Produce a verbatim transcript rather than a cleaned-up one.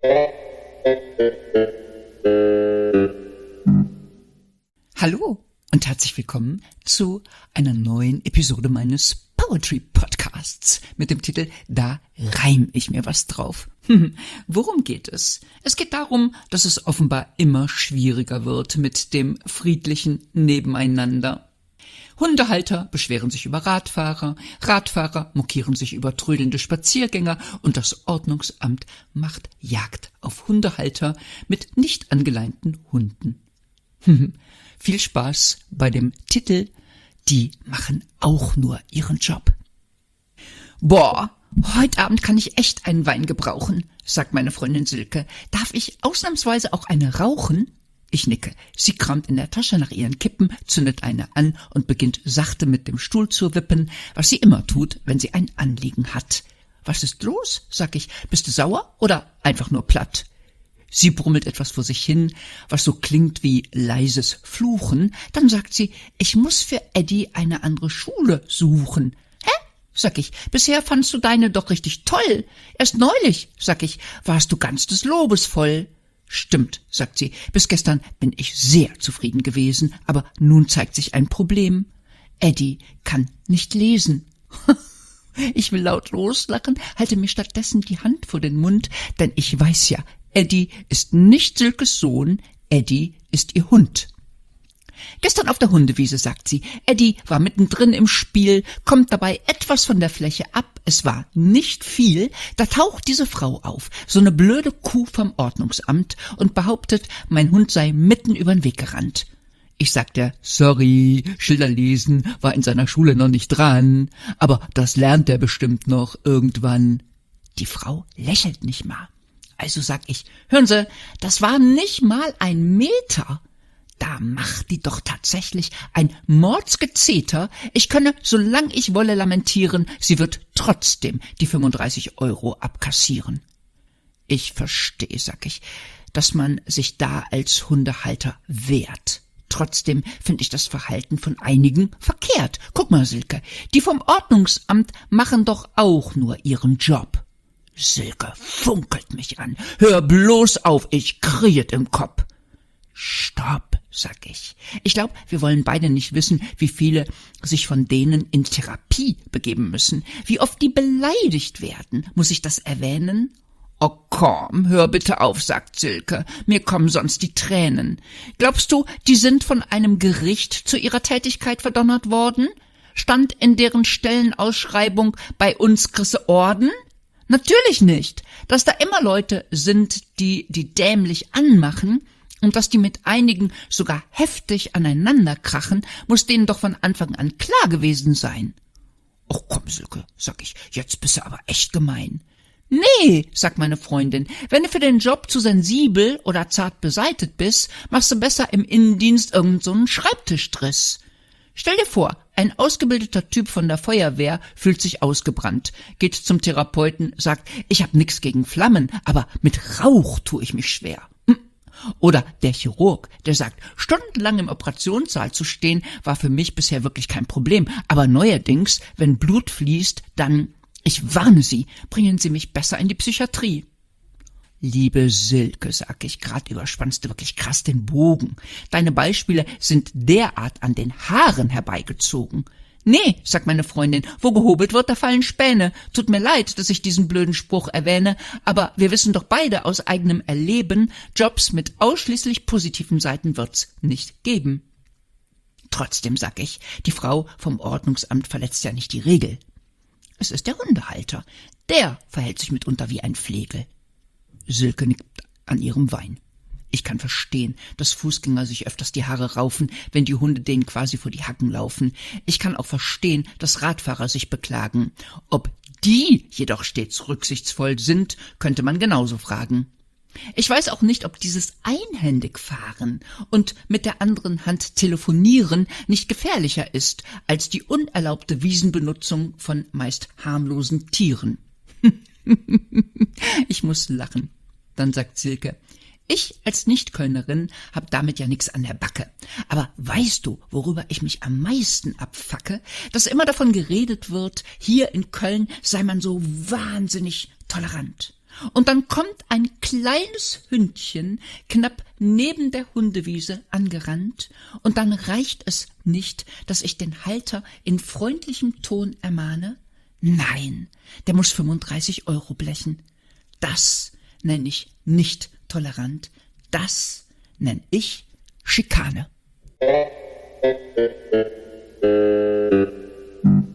Hallo und herzlich willkommen zu einer neuen Episode meines Poetry Podcasts mit dem Titel Da reim ich mir was drauf. Worum geht es? Es geht darum, dass es offenbar immer schwieriger wird mit dem friedlichen Nebeneinander. Hundehalter beschweren sich über Radfahrer, Radfahrer mokieren sich über trödelnde Spaziergänger und das Ordnungsamt macht Jagd auf Hundehalter mit nicht angeleinten Hunden. Viel Spaß bei dem Titel Die machen auch nur ihren Job. Boah, heute Abend kann ich echt einen Wein gebrauchen, sagt meine Freundin Silke. Darf ich ausnahmsweise auch eine rauchen? Ich nicke. Sie kramt in der Tasche nach ihren Kippen, zündet eine an und beginnt sachte mit dem Stuhl zu wippen, was sie immer tut, wenn sie ein Anliegen hat. Was ist los? Sag ich. Bist du sauer oder einfach nur platt? Sie brummelt etwas vor sich hin, was so klingt wie leises Fluchen. Dann sagt sie, ich muss für Eddie eine andere Schule suchen. Hä? Sag ich, bisher fandst du deine doch richtig toll. Erst neulich, sag ich, warst du ganz des Lobes voll. Stimmt, sagt sie, bis gestern bin ich sehr zufrieden gewesen, aber nun zeigt sich ein Problem. Eddie kann nicht lesen. Ich will laut loslachen, halte mir stattdessen die Hand vor den Mund, denn ich weiß ja, Eddie ist nicht Silkes Sohn, Eddie ist ihr Hund. Gestern auf der Hundewiese, sagt sie, Eddie war mittendrin im Spiel, kommt dabei etwas von der Fläche ab, es war nicht viel, da taucht diese Frau auf, so eine blöde Kuh vom Ordnungsamt und behauptet, mein Hund sei mitten übern Weg gerannt. Ich sagte, sorry, Schilder lesen war in seiner Schule noch nicht dran, aber das lernt er bestimmt noch irgendwann. Die Frau lächelt nicht mal. Also sag ich, hören Sie, das war nicht mal ein Meter. Da macht die doch tatsächlich ein Mordsgezeter. Ich könne, solang ich wolle, lamentieren, sie wird trotzdem die fünfunddreißig Euro abkassieren. Ich verstehe, sag ich, dass man sich da als Hundehalter wehrt. Trotzdem finde ich das Verhalten von einigen verkehrt. Guck mal, Silke, die vom Ordnungsamt machen doch auch nur ihren Job. Silke funkelt mich an. Hör bloß auf, ich kriet im Kopf. Stopp, sag ich. Ich glaube, wir wollen beide nicht wissen, wie viele sich von denen in Therapie begeben müssen. Wie oft die beleidigt werden. Muss ich das erwähnen? Oh komm, hör bitte auf, sagt Silke. Mir kommen sonst die Tränen. Glaubst du, die sind von einem Gericht zu ihrer Tätigkeit verdonnert worden? Stand in deren Stellenausschreibung, bei uns kriegst Orden? Natürlich nicht. Dass da immer Leute sind, die die dämlich anmachen und dass die mit einigen sogar heftig aneinander krachen, muss denen doch von Anfang an klar gewesen sein. »Och komm, Silke«, sag ich, »jetzt bist du aber echt gemein.« »Nee«, sagt meine Freundin, »wenn du für den Job zu sensibel oder zart beseitet bist, machst du besser im Innendienst irgend so einen Schreibtischdriss. Stell dir vor, ein ausgebildeter Typ von der Feuerwehr fühlt sich ausgebrannt, geht zum Therapeuten, sagt, ich hab nix gegen Flammen, aber mit Rauch tue ich mich schwer. Oder der Chirurg, der sagt, stundenlang im Operationssaal zu stehen, war für mich bisher wirklich kein Problem, aber neuerdings, wenn Blut fließt, dann, ich warne Sie, bringen Sie mich besser in die Psychiatrie. Liebe Silke, sag ich, grad überspannst du wirklich krass den Bogen. Deine Beispiele sind derart an den Haaren herbeigezogen. Nee, sagt meine Freundin, wo gehobelt wird, da fallen Späne. Tut mir leid, dass ich diesen blöden Spruch erwähne, aber wir wissen doch beide aus eigenem Erleben, Jobs mit ausschließlich positiven Seiten wird's nicht geben. Trotzdem, sag ich, die Frau vom Ordnungsamt verletzt ja nicht die Regel. Es ist der Hundehalter. Der verhält sich mitunter wie ein Flegel. Silke nickt an ihrem Wein. Ich kann verstehen, dass Fußgänger sich öfters die Haare raufen, wenn die Hunde denen quasi vor die Hacken laufen. Ich kann auch verstehen, dass Radfahrer sich beklagen. Ob die jedoch stets rücksichtsvoll sind, könnte man genauso fragen. Ich weiß auch nicht, ob dieses Einhändigfahren und mit der anderen Hand telefonieren nicht gefährlicher ist als die unerlaubte Wiesenbenutzung von meist harmlosen Tieren. Ich muss lachen. Dann sagt Silke, ich als Nicht-Kölnerin hab damit ja nix an der Backe. Aber weißt du, worüber ich mich am meisten abfacke? Dass immer davon geredet wird, hier in Köln sei man so wahnsinnig tolerant. Und dann kommt ein kleines Hündchen knapp neben der Hundewiese angerannt, und dann reicht es nicht, dass ich den Halter in freundlichem Ton ermahne. Nein, der muss fünfunddreißig Euro blechen. Das nenne ich nicht tolerant. Das nenne ich Schikane.